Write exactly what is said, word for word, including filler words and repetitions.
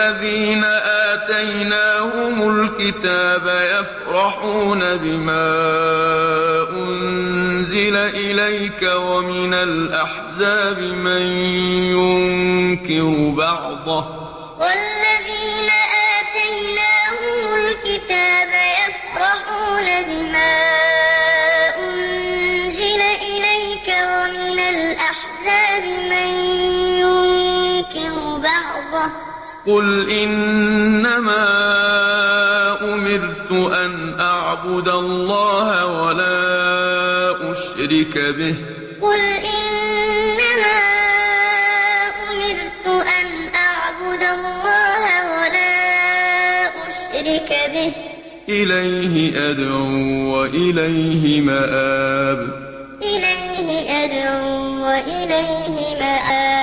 والذين آتيناهم الكتاب يفرحون بما أنزل إليك ومن الأحزاب من ينكر بعضه والذين آتيناهم الكتاب يفرحون بما أنزل إليك ومن الأحزاب من ينكر بعضه قل إنما أمرت أن أعبد الله ولا أشرك به قل إنما أمرت أن أعبد الله ولا أشرك به إليه أدعو وإليه مآب إليه أدعو وإليه مآب